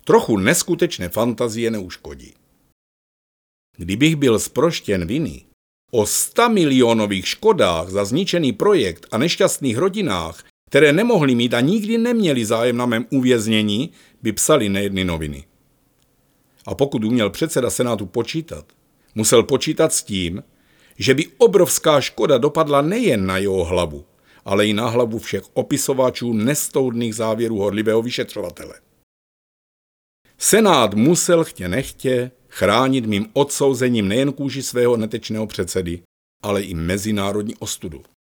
Trochu neskutečné fantazie neuškodí. Kdybych byl zproštěn viny o 100 milionových škodách za zničený projekt a nešťastných rodinách, které nemohly mít a nikdy neměli zájem na mém uvěznění, by psali nejedny noviny. A pokud uměl předseda Senátu počítat, musel počítat s tím, že by obrovská škoda dopadla nejen na jeho hlavu, ale i na hlavu všech opisovačů nestoudných závěrů horlivého vyšetřovatele. Senát musel chtě nechtě chránit mým odsouzením nejen kůži svého netečného předsedy, ale i mezinárodní ostudu.